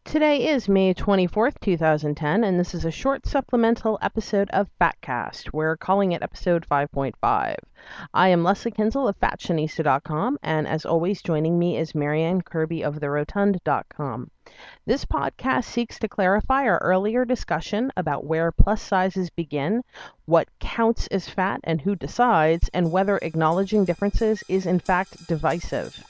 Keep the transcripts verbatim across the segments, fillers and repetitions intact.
Today is May twenty-fourth, two thousand ten, and this is a short supplemental episode of Fatcast. We're calling it episode five point five. I am Leslie Kinzel of Fashionista dot com, and as always, joining me is Marianne Kirby of the Rotund dot com. This podcast seeks to clarify our earlier discussion about where plus sizes begin, what counts as fat and who decides, and whether acknowledging differences is in fact divisive.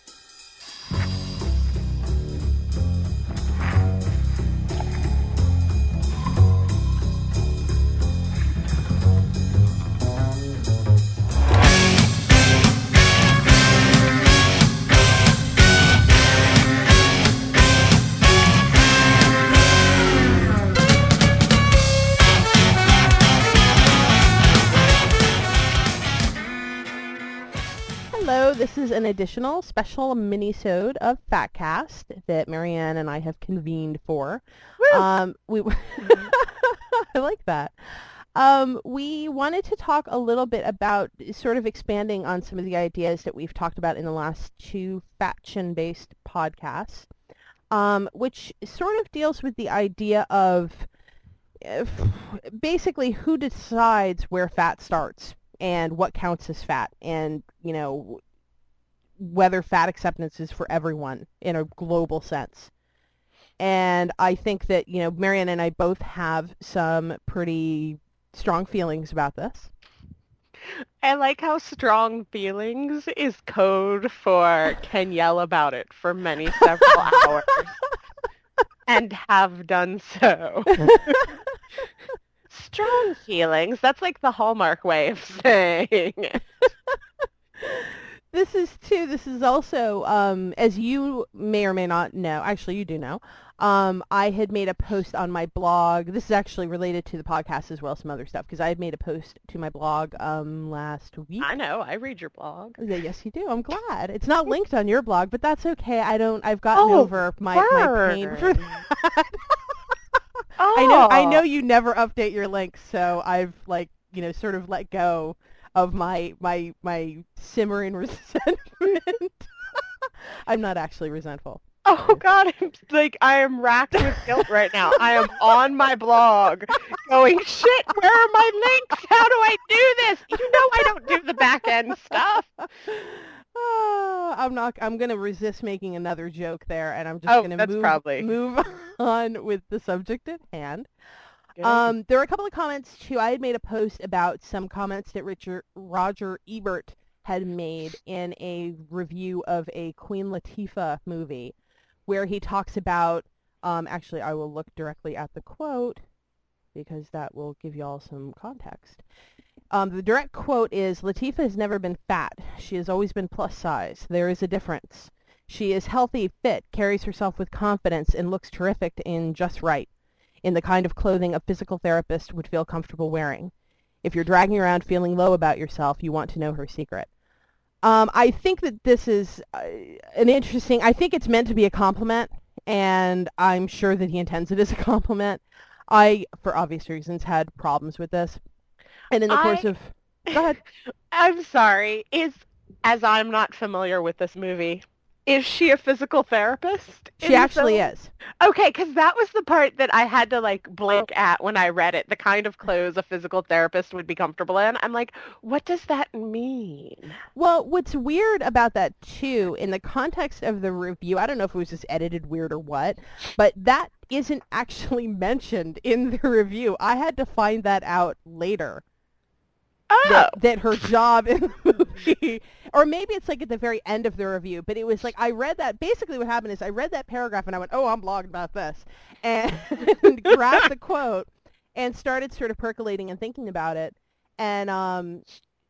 Hello, this is an additional special mini-sode of Fatcast that Marianne and I have convened for. Woo! Um, we I like that. Um, we wanted to talk a little bit about sort of expanding on some of the ideas that we've talked about in the last two faction-based podcasts, um, which sort of deals with the idea of uh, basically who decides where fat starts and what counts as fat, and, you know, whether fat acceptance is for everyone in a global sense. And I think that, you know, Marianne and I both have some pretty strong feelings about this. I like how strong feelings is code for can yell about it for many several hours and have done so. Strong feelings, that's like the Hallmark way of saying it. This is too, this is also, um, as you may or may not know, actually you do know, um, I had made a post on my blog. This is actually related to the podcast as well as some other stuff, because I had made a post to my blog um, last week. I know, I read your blog. Yeah, yes, you do. I'm glad. It's not linked on your blog, but that's okay. I don't, I've gotten Oh, over my, my pain for burn. that. Oh. I know, I know you never update your links, so I've, like, you know, sort of let go of my my my simmering resentment. I'm not actually resentful. Oh God, I'm like I am racked with guilt right now. I am on my blog going, shit, where are my links? How do I do this? You know I don't do the back end stuff. Oh, I'm not I'm going to resist making another joke there, and I'm just Oh, going to that's move probably. move on with the subject at hand. Good. Um, there were a couple of comments too. I had made a post about some comments that Richard Roger Ebert had made in a review of a Queen Latifah movie, where he talks about. Um, actually, I will look directly at the quote because that will give you all some context. Um, the direct quote is, "Latifah has never been fat. She has always been plus size. There is a difference. She is healthy, fit, carries herself with confidence, and looks terrific in just right, in the kind of clothing a physical therapist would feel comfortable wearing. If you're dragging around feeling low about yourself, you want to know her secret." Um, I think that this is uh, an interesting, I think it's meant to be a compliment, and I'm sure that he intends it as a compliment. I, for obvious reasons, had problems with this. And in the course I- of... Go ahead. I'm sorry. Is as I'm not familiar with this movie, is she a physical therapist? She in the actually film? is. Okay, because that was the part that I had to like blink at when I read it. The kind of clothes a physical therapist would be comfortable in. I'm like, what does that mean? Well, what's weird about that, too, in the context of the review, I don't know if it was just edited weird or what, but that isn't actually mentioned in the review. I had to find that out later. Oh, That, that her job in the movie, or maybe it's like at the very end of the review, but it was like, I read that, basically what happened is I read that paragraph and I went, oh, I'm blogging about this, and grabbed the quote and started sort of percolating and thinking about it, and um,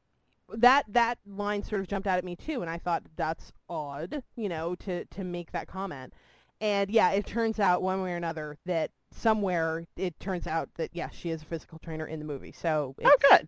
that that line sort of jumped out at me too, and I thought, that's odd, you know, to, to make that comment. And yeah, it turns out one way or another that somewhere it turns out that, yes, she is a physical trainer in the movie, so it's, oh, good.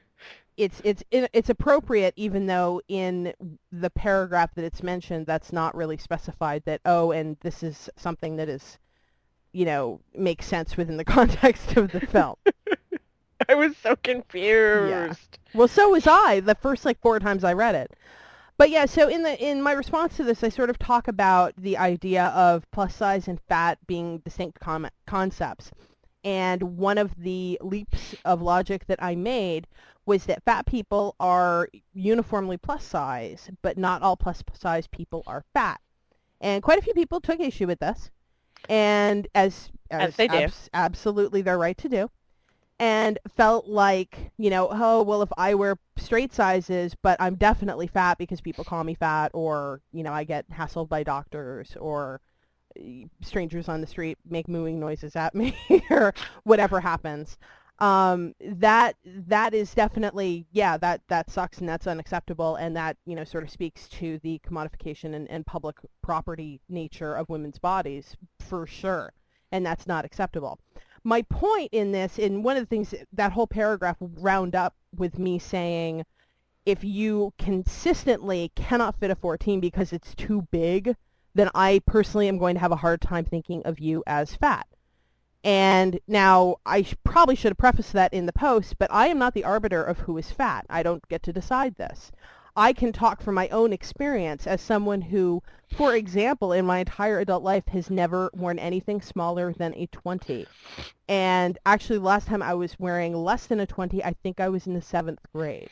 it's it's it's appropriate, even though in the paragraph that it's mentioned, that's not really specified that, oh, and this is something that is, you know, makes sense within the context of the film. I was so confused. Well, so was I the first like four times I read it. But yeah, so in the in my response to this, I sort of talk about the idea of plus size and fat being distinct com- concepts. And one of the leaps of logic that I made was that fat people are uniformly plus size, but not all plus size people are fat. And quite a few people took issue with this, and as as, As they do. abs- absolutely their right to do, and felt like, you know, oh, well, if I wear straight sizes, but I'm definitely fat because people call me fat, or, you know, I get hassled by doctors, or strangers on the street make mooing noises at me, or whatever happens. Um, that that is definitely, yeah, that, that sucks and that's unacceptable, and that, you know, sort of speaks to the commodification and, and public property nature of women's bodies, for sure, and that's not acceptable. My point in this, in one of the things, that whole paragraph wound up with me saying, if you consistently cannot fit a fourteen because it's too big, then I personally am going to have a hard time thinking of you as fat. And now, I sh- probably should have prefaced that in the post, but I am not the arbiter of who is fat. I don't get to decide this. I can talk from my own experience as someone who, for example, in my entire adult life has never worn anything smaller than a twenty. And actually, the last time I was wearing less than a twenty, I think I was in the seventh grade.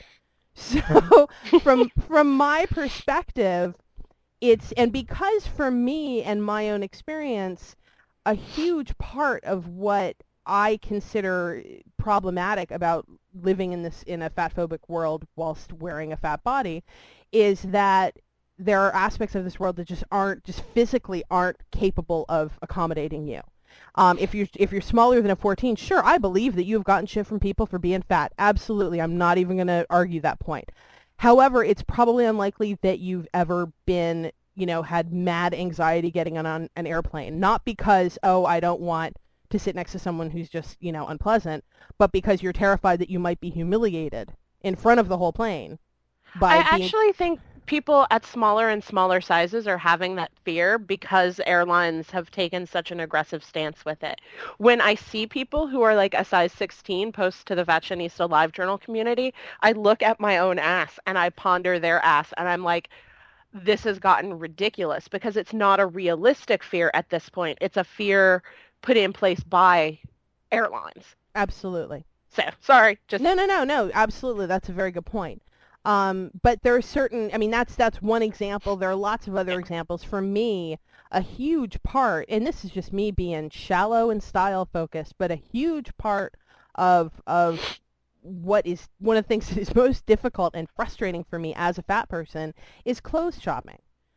So from from my perspective, it's, and because for me and my own experience, a huge part of what I consider problematic about living in this, in a fatphobic world whilst wearing a fat body, is that there are aspects of this world that just aren't, just physically aren't capable of accommodating you. Um, if you're if you're smaller than a fourteen, sure, I believe that you've gotten shit from people for being fat. Absolutely, I'm not even going to argue that point. However, it's probably unlikely that you've ever been, you know, had mad anxiety getting on, on an airplane. Not because, oh, I don't want to sit next to someone who's just, you know, unpleasant, but because you're terrified that you might be humiliated in front of the whole plane. By I being... actually think people at smaller and smaller sizes are having that fear because airlines have taken such an aggressive stance with it. When I see people who are like a size sixteen post to the Fashionista Live Journal community, I look at my own ass and I ponder their ass, and I'm like, this has gotten ridiculous, because it's not a realistic fear at this point. It's a fear put in place by airlines. Absolutely. So, sorry. Just No, no, no, no. Absolutely. That's a very good point. Um, but there are certain, I mean, that's that's one example. There are lots of other examples. For me, a huge part, and this is just me being shallow and style focused, but a huge part of of what is one of the things that is most difficult and frustrating for me as a fat person is clothes shopping.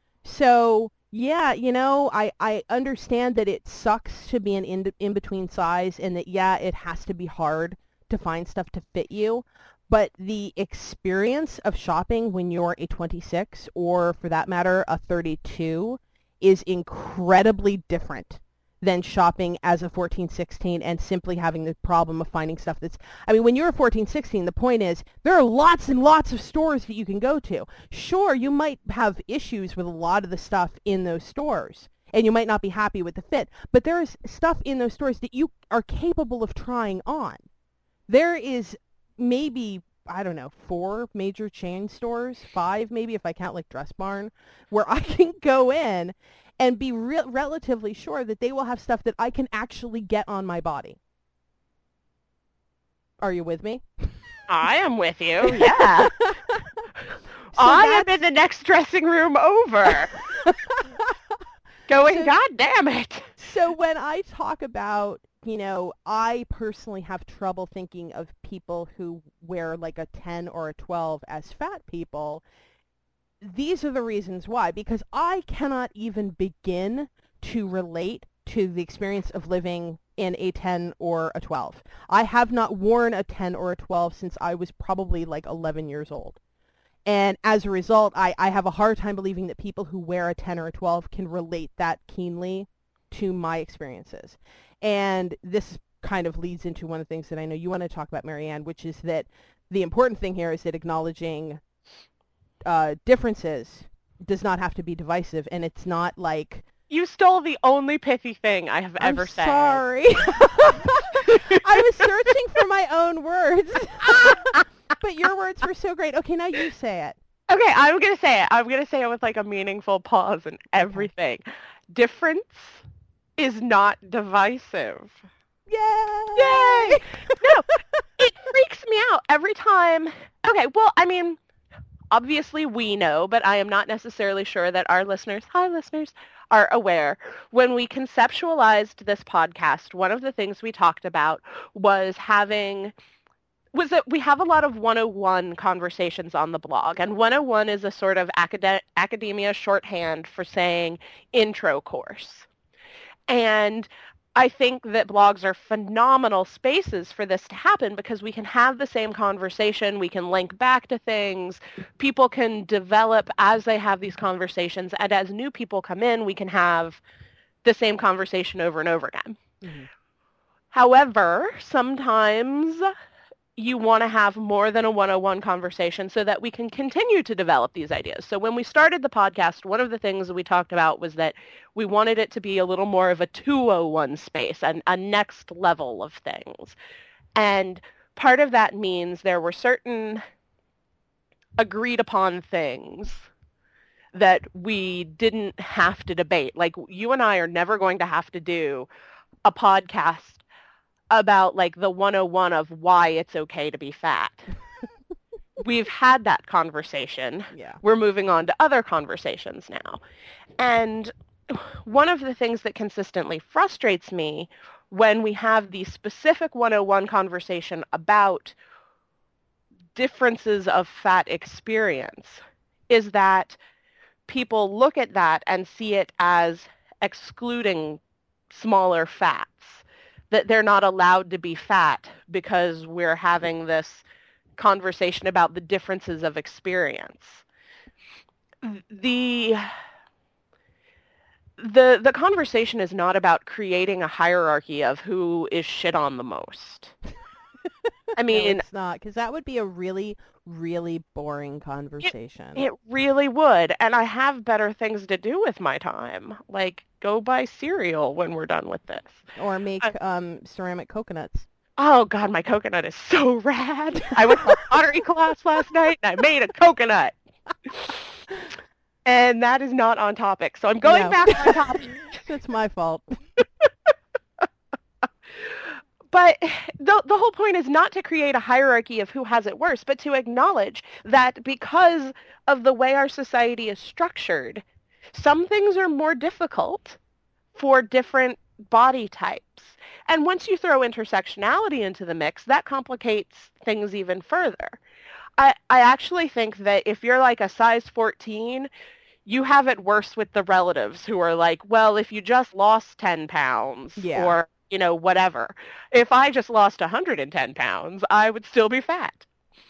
So yeah, you know, I, I understand that it sucks to be an in, in-between size, and that, yeah, it has to be hard to find stuff to fit you. But the experience of shopping when you're a twenty-six, or for that matter, a thirty-two, is incredibly different than shopping as a fourteen, sixteen and simply having the problem of finding stuff that's, I mean, when you're a fourteen, sixteen, the point is there are lots and lots of stores that you can go to. Sure, you might have issues with a lot of the stuff in those stores, and you might not be happy with the fit, but there is stuff in those stores that you are capable of trying on. There is maybe, I don't know, four major chain stores, five maybe if I count like Dress Barn, where I can go in and be re- relatively sure that they will have stuff that I can actually get on my body. Are you with me? I am with you, yeah. So I am in the next dressing room over. Going, so, God damn it. So when I talk about, you know, I personally have trouble thinking of people who wear like a ten or a twelve as fat people, these are the reasons why. Because I cannot even begin to relate to the experience of living in a ten or a twelve. I have not worn a ten or a twelve since I was probably like eleven years old. And as a result, I, I have a hard time believing that people who wear a ten or a twelve can relate that keenly to my experiences. And this kind of leads into one of the things that I know you want to talk about, Marianne, which is that the important thing here is that acknowledging uh, differences does not have to be divisive, and it's not like... You stole the only pithy thing I have ever I'm said. Sorry. I was searching for my own words. But your words were so great. Okay, now you say it. Okay, I'm gonna say it. I'm gonna say it with like a meaningful pause and Okay. everything. Difference is not divisive. Yay! Yay! No, it freaks me out every time. Okay, well, I mean, obviously we know, but I am not necessarily sure that our listeners, hi listeners, are aware. When we conceptualized this podcast, one of the things we talked about was having was that we have a lot of one oh one conversations on the blog, and one oh one is a sort of acad- academia shorthand for saying intro course. And I think that blogs are phenomenal spaces for this to happen because we can have the same conversation, we can link back to things, people can develop as they have these conversations, and as new people come in, we can have the same conversation over and over again. Mm-hmm. However, sometimes you want to have more than a one oh one conversation so that we can continue to develop these ideas. So when we started the podcast, one of the things that we talked about was that we wanted it to be a little more of a two oh one space, and a next level of things. And part of that means there were certain agreed upon things that we didn't have to debate. Like you and I are never going to have to do a podcast about like the one oh one of why it's okay to be fat. We've had that conversation. Yeah. We're moving on to other conversations now. And one of the things that consistently frustrates me when we have the specific one oh one conversation about differences of fat experience is that people look at that and see it as excluding smaller fats, that they're not allowed to be fat because we're having this conversation about the differences of experience. The the the conversation is not about creating a hierarchy of who is shit on the most. I mean, no, it's not, because that would be a really, really boring conversation. It, it really would, and I have better things to do with my time, like go buy cereal when we're done with this. Or make Uh, um, ceramic coconuts. Oh God, my coconut is so rad. I went to a pottery class last night and I made a coconut. And that is not on topic, so I'm going No. back on topic. It's my fault. But the, the whole point is not to create a hierarchy of who has it worse, but to acknowledge that because of the way our society is structured, some things are more difficult for different body types. And once you throw intersectionality into the mix, that complicates things even further. I, I actually think that if you're like a size fourteen, you have it worse with the relatives who are like, well, if you just lost ten pounds Yeah. or, you know, whatever. If I just lost one hundred ten pounds, I would still be fat.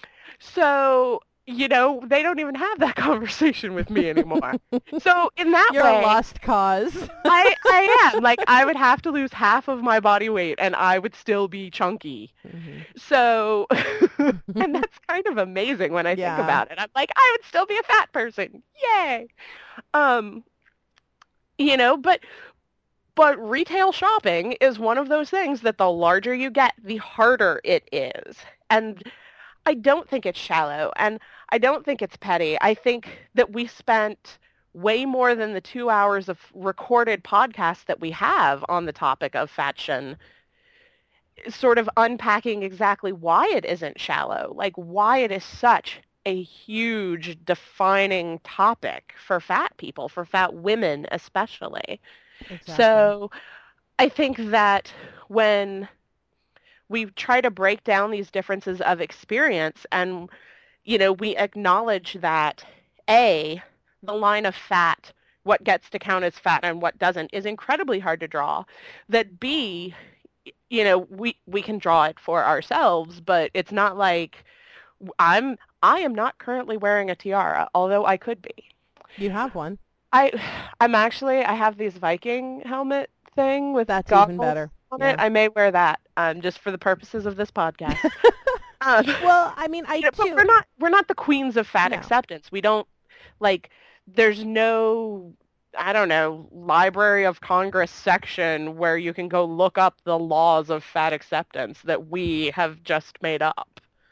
So, you know, they don't even have that conversation with me anymore. So in that You're way, a lost cause. I, I am. Like, I would have to lose half of my body weight and I would still be chunky. Mm-hmm. So, and that's kind of amazing when I Yeah. think about it. I'm like, I would still be a fat person. Yay. Um, you know, but but retail shopping is one of those things that the larger you get, the harder it is. And I don't think it's shallow, and I don't think it's petty. I think that we spent way more than the two hours of recorded podcasts that we have on the topic of fashion sort of unpacking exactly why it isn't shallow, like why it is such a huge defining topic for fat people, for fat women especially. Exactly. So I think that when we try to break down these differences of experience and, you know, we acknowledge that, A, the line of fat, what gets to count as fat and what doesn't, is incredibly hard to draw, that B, you know, we, we can draw it for ourselves, but it's not like I'm, I am not currently wearing a tiara, although I could be. You have one. I, I'm actually, I have these Viking helmet thing with That's goggles even better. on Yeah. it. I may wear that, um, just for the purposes of this podcast. um, Well, I mean, I you know, but too. we're not, we're not the queens of fat No. acceptance. We don't, like, there's no, I don't know, Library of Congress section where you can go look up the laws of fat acceptance that we have just made up.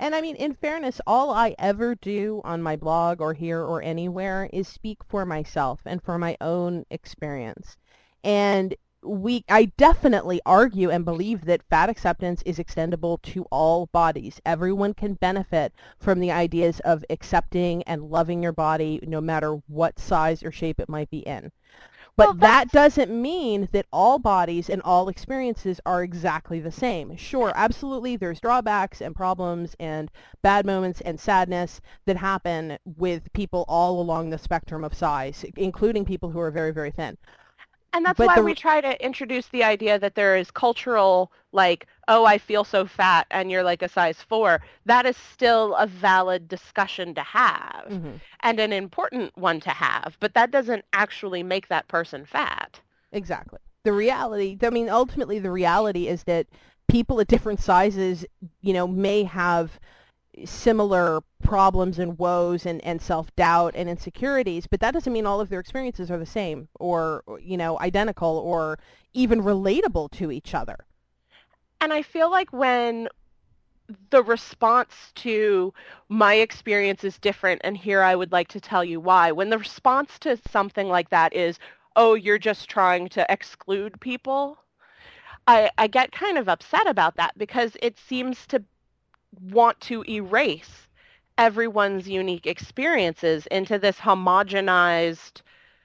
And I mean, in fairness, all I ever do on my blog or here or anywhere is speak for myself and for my own experience. And we, I definitely argue and believe that fat acceptance is extendable to all bodies. Everyone can benefit from the ideas of accepting and loving your body no matter what size or shape it might be in. But Well, that that's doesn't mean that all bodies and all experiences are exactly the same. Sure, absolutely, there's drawbacks and problems and bad moments and sadness that happen with people all along the spectrum of size, including people who are very, very thin. And that's But why the we try to introduce the idea that there is cultural, like, oh, I feel so fat and you're like a size four. That is still a valid discussion to have Mhm. and an important one to have, but that doesn't actually make that person fat. Exactly. The reality, I mean, ultimately the reality is that people at different sizes, you know, may have similar problems and woes and, and self-doubt and insecurities, but that doesn't mean all of their experiences are the same or, you know, identical or even relatable to each other. And I feel like when the response to my experience is different, and here I would like to tell you why, when the response to something like that is, oh, you're just trying to exclude people, I, I get kind of upset about that because it seems to want to erase everyone's unique experiences into this homogenized,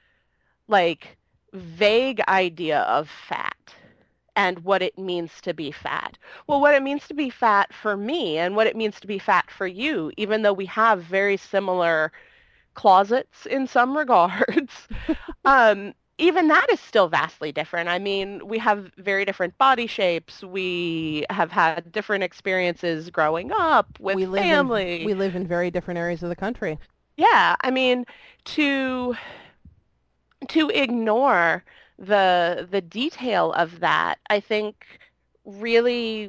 like, vague idea of fat and what it means to be fat. Well, what it means to be fat for me and what it means to be fat for you, even though we have very similar closets in some regards, um, even that is still vastly different. I mean, we have very different body shapes. We have had different experiences growing up with we live family. In, we live in very different areas of the country. Yeah, I mean, to to ignore the the detail of that, I think really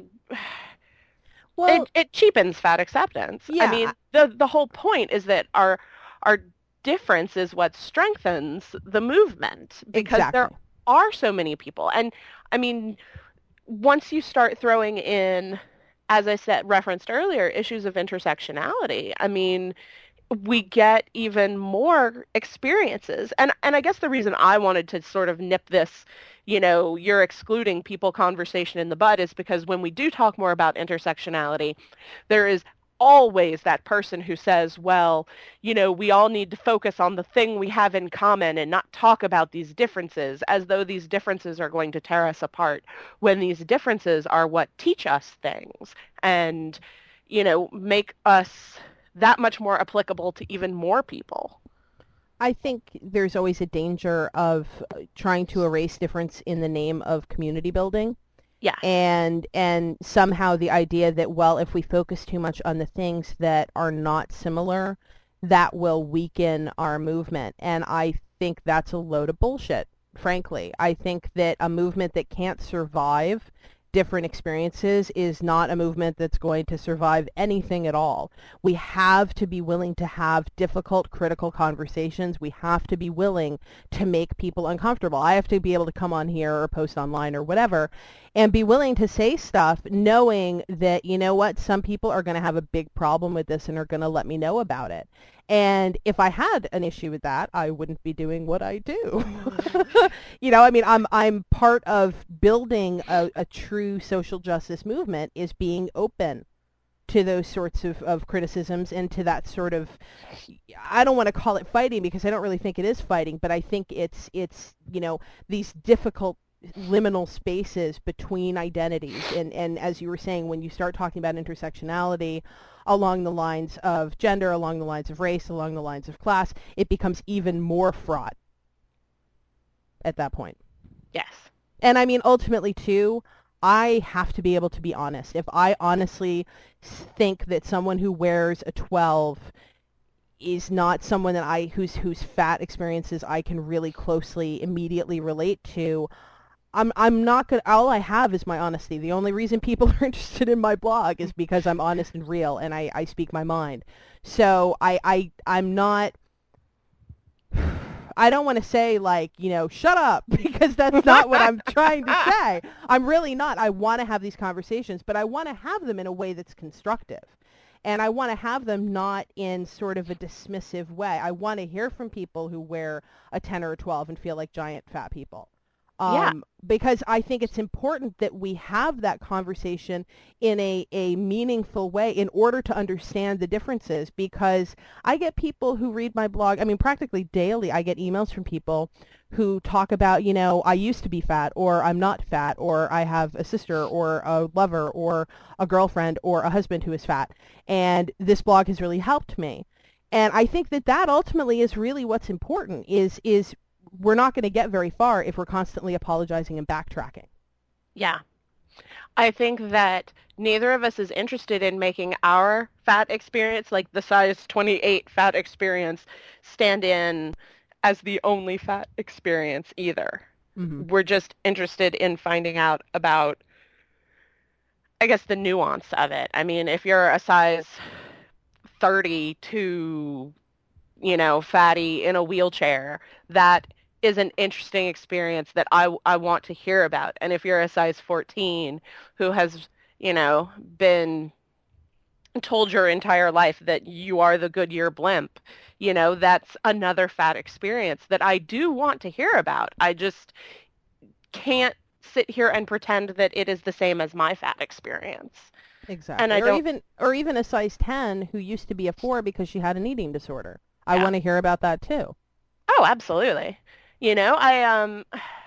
Well, it, it cheapens fat acceptance. yeah, I mean, the the whole point is that our our difference is what strengthens the movement because exactly. there are so many people. And I mean, once you start throwing in, as I said, referenced earlier, issues of intersectionality, I mean, we get even more experiences. And and I guess the reason I wanted to sort of nip this, you know, you're excluding people conversation in the bud is because when we do talk more about intersectionality, there is always that person who says, well, you know, we all need to focus on the thing we have in common and not talk about these differences as though these differences are going to tear us apart when these differences are what teach us things and, you know, make us that much more applicable to even more people. I think there's always a danger of trying to erase difference in the name of community building. Yeah. And and somehow the idea that, well, if we focus too much on the things that are not similar, that will weaken our movement. And I think that's a load of bullshit, frankly. I think that a movement that can't survive different experiences is not a movement that's going to survive anything at all. We have to be willing to have difficult, critical conversations. We have to be willing to make people uncomfortable. I have to be able to come on here or post online or whatever and be willing to say stuff knowing that, you know what, some people are going to have a big problem with this and are going to let me know about it. And if I had an issue with that, I wouldn't be doing what I do. You know, I mean, I'm I'm part of building a, a true social justice movement is being open to those sorts of, of criticisms and to that sort of, I don't want to call it fighting because I don't really think it is fighting, but I think it's, it's you know, these difficult liminal spaces between identities. And, and as you were saying, when you start talking about intersectionality along the lines of gender, along the lines of race, along the lines of class, it becomes even more fraught at that point. Yes. And I mean, ultimately, too, I have to be able to be honest. If I honestly think that someone who wears a twelve is not someone that I whose whose fat experiences I can really closely immediately relate to, I'm I'm not gonna. All I have is my honesty. The only reason people are interested in my blog is because I'm honest and real, and I, I speak my mind. So I I I'm not. I don't want to say like, you know, shut up, because that's not what I'm trying to say. I'm really not. I want to have these conversations, but I want to have them in a way that's constructive. And I want to have them not in sort of a dismissive way. I want to hear from people who wear a ten or a twelve and feel like giant fat people. Yeah. Um, because I think it's important that we have that conversation in a, a meaningful way in order to understand the differences. Because I get people who read my blog, I mean, practically daily, I get emails from people who talk about, you know, I used to be fat, or I'm not fat, or I have a sister or a lover or a girlfriend or a husband who is fat, and this blog has really helped me. And I think that that ultimately is really what's important, is is we're not going to get very far if we're constantly apologizing and backtracking. Yeah. I think that neither of us is interested in making our fat experience, like the size twenty-eight fat experience, stand in as the only fat experience either. Mm-hmm. We're just interested in finding out about, I guess, the nuance of it. I mean, if you're a size thirty-two, you know, fatty in a wheelchair, that is an interesting experience that I, I want to hear about. And if you're a size fourteen who has, you know, been told your entire life that you are the Goodyear blimp, you know, that's another fat experience that I do want to hear about. I just can't sit here and pretend that it is the same as my fat experience. Exactly. And I or don't... even or even a size ten who used to be a four because she had an eating disorder. I Yeah. want to hear about that too. Oh, absolutely. You know, I um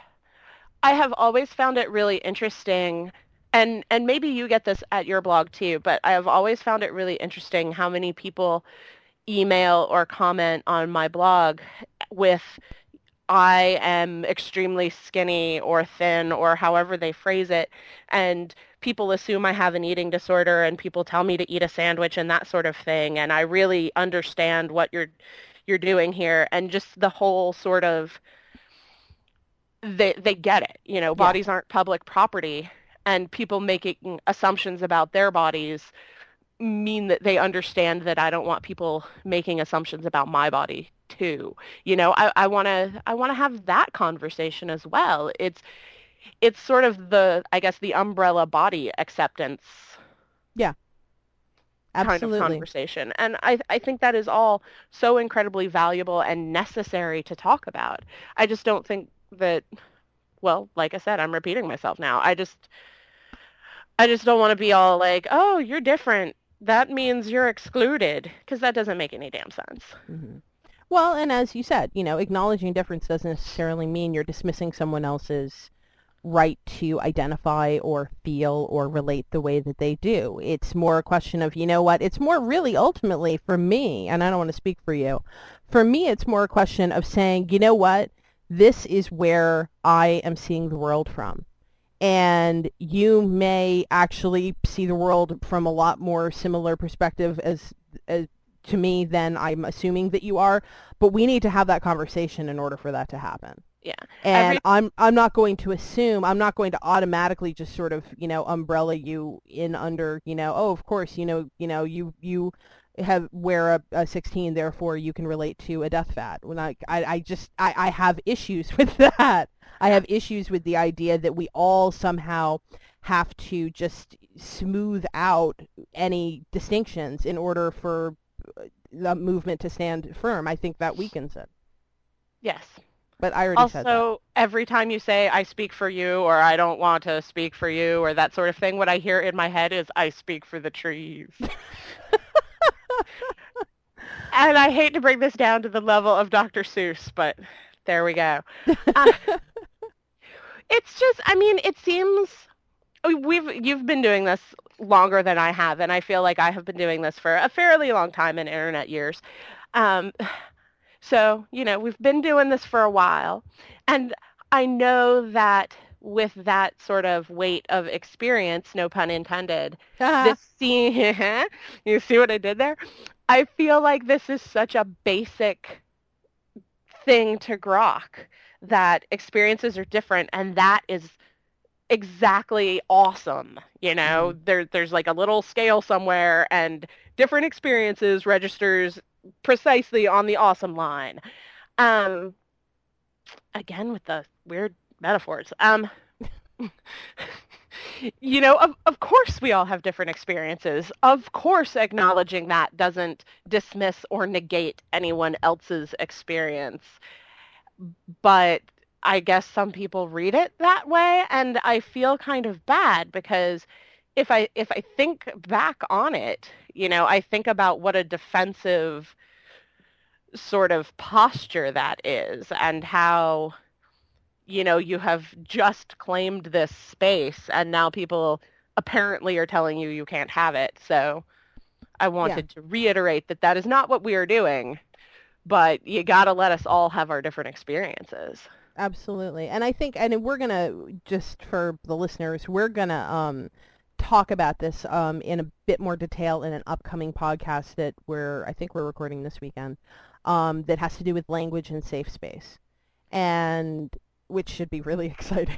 I have always found it really interesting, and and maybe you get this at your blog too, but I have always found it really interesting how many people email or comment on my blog with I am extremely skinny or thin or however they phrase it, and people assume I have an eating disorder, and people tell me to eat a sandwich and that sort of thing, and I really understand what you're you're doing here, and just the whole sort of they they get it. You know, Yeah. bodies aren't public property, and people making assumptions about their bodies mean that they understand that I don't want people making assumptions about my body too. You know, I, I wanna I wanna have that conversation as well. It's it's sort of the, I guess, the umbrella body acceptance Yeah. Absolutely. kind of conversation. And I I think that is all so incredibly valuable and necessary to talk about. I just don't think that, well, like I said, I'm repeating myself now. I just I just don't want to be all like, oh, you're different, that means you're excluded, because that doesn't make any damn sense. Mm-hmm. Well, and as you said, you know, acknowledging difference doesn't necessarily mean you're dismissing someone else's right to identify or feel or relate the way that they do. It's more a question of, you know what, it's more really ultimately for me, and I don't want to speak for you, for me it's more a question of saying, you know what, this is where I am seeing the world from. And you may actually see the world from a lot more similar perspective as, as to me than I'm assuming that you are, but we need to have that conversation in order for that to happen. Yeah. And Every... I'm I'm not going to assume, I'm not going to automatically just sort of, you know, umbrella you in under, you know, oh, of course, you know, you know, you you have wear a, a sixteen, therefore you can relate to a death fat. When I I, I just I, I have issues with that. I have issues with the idea that we all somehow have to just smooth out any distinctions in order for the movement to stand firm. I think that weakens it. Yes. But I already also, said that. Also, every time you say, I speak for you, or I don't want to speak for you, or that sort of thing, what I hear in my head is, I speak for the trees. And I hate to bring this down to the level of Doctor Seuss, but there we go. Uh, it's just, I mean, it seems, we've you've been doing this longer than I have, and I feel like I have been doing this for a fairly long time in internet years. Um, so, you know, we've been doing this for a while, and I know that with that sort of weight of experience, no pun intended, this scene, you see what I did there? I feel like this is such a basic thing to grok, that experiences are different, and that is exactly awesome. You know, mm-hmm. there there's like a little scale somewhere, and different experiences registers precisely on the awesome line. Um, again with the weird metaphors. Um, You know, of, of course we all have different experiences. Of course, acknowledging that doesn't dismiss or negate anyone else's experience. But I guess some people read it that way, and I feel kind of bad because if I if I think back on it, you know, I think about what a defensive sort of posture that is and how, you know, you have just claimed this space and now people apparently are telling you you can't have it. So I wanted yeah. to reiterate that that is not what we are doing, but you got to let us all have our different experiences. Absolutely. And I think, and we're going to, just for the listeners, we're going to um, talk about this um, in a bit more detail in an upcoming podcast that we're, I think we're recording this weekend, um, that has to do with language and safe space. And which should be really exciting.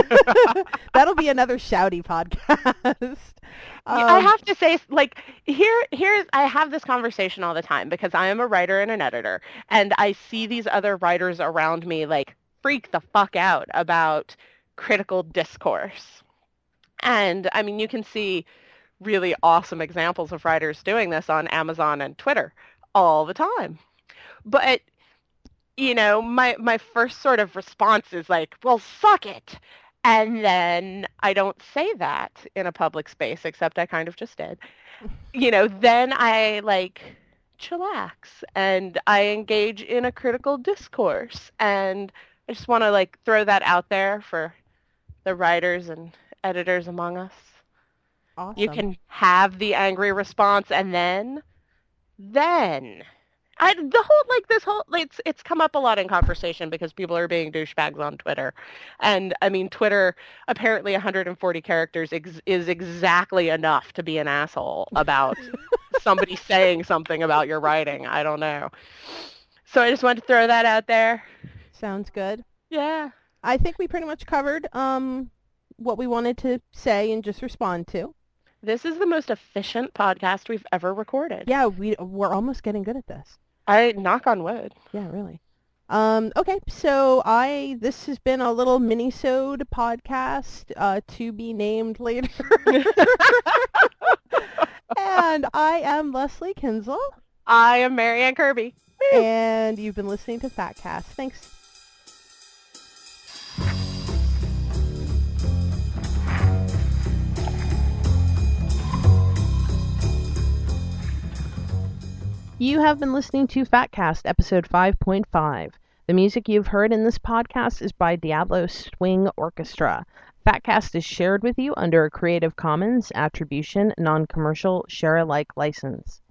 That'll be another shouty podcast. Um, I have to say, like, here, here's, I have this conversation all the time because I am a writer and an editor, and I see these other writers around me, like, freak the fuck out about critical discourse. And, I mean, you can see really awesome examples of writers doing this on Amazon and Twitter all the time. But you know, my, my first sort of response is like, well, suck it. And then I don't say that in a public space, except I kind of just did. You know, then I like chillax and I engage in a critical discourse. And I just want to like throw that out there for the writers and editors among us. Awesome. You can have the angry response and then, then... I, the whole, like, this whole, it's, it's come up a lot in conversation because people are being douchebags on Twitter. And, I mean, Twitter, apparently one hundred forty characters ex- is exactly enough to be an asshole about somebody saying something about your writing. I don't know. So I just wanted to throw that out there. Sounds good. Yeah. I think we pretty much covered um, what we wanted to say and just respond to. This is the most efficient podcast we've ever recorded. Yeah, we, we're almost getting good at this. I knock on wood. Yeah, really. Um, okay, so I this has been a little mini-sode podcast uh, to be named later. And I am Leslie Kinzel. I am Marianne Kirby. And you've been listening to Fatcast. Thanks. You have been listening to Fatcast, episode five point five. The music you've heard in this podcast is by Diablo Swing Orchestra. Fatcast is shared with you under a Creative Commons Attribution Non-Commercial Share-alike license.